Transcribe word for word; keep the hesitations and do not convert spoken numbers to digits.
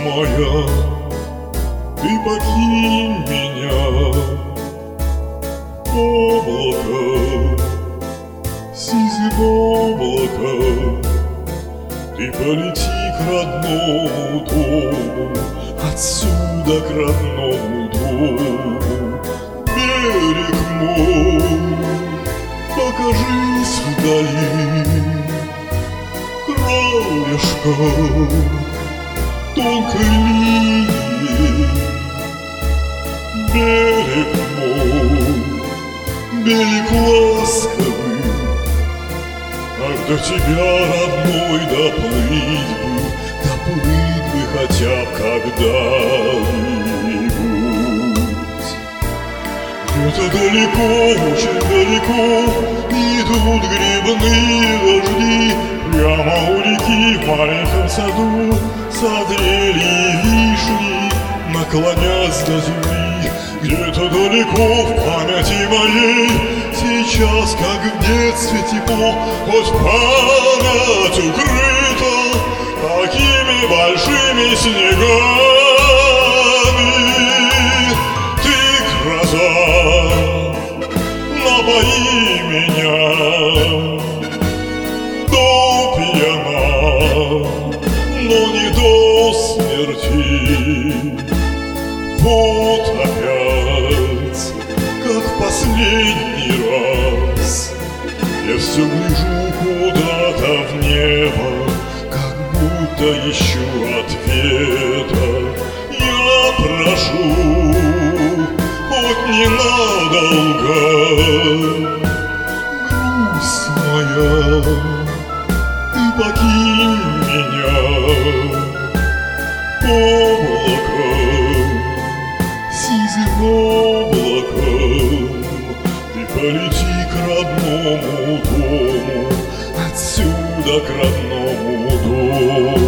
моя, ты покинь меня. Облако, сизым облако, ты полети к родному дому, отсюда к родному дому. Берег мой, покажись вдали, краешко тонкой линии. Берег мой, берег ласковый, ах, до тебя, родной, доплыть бы, доплыть бы хотя б когда-нибудь. Где-то далеко, очень далеко идут грибные дожди. Прямо у реки в маленьком саду созрели вишни, наклонясь до земли. Где-то далеко в памяти моей сейчас, как в детстве, тепло, хоть память укрыта такими большими снегами. Ты, гроза, напои меня до пьяна, но не до смерти. Вот опять, как в последний раз, я все гляжу куда-то в небо, как будто ищу ответа. Я прошу, хоть ненадолго, грусть моя, ты покинь меня. Облако, сизым облаком, ты полети к родному дому, отсюда к родному дому.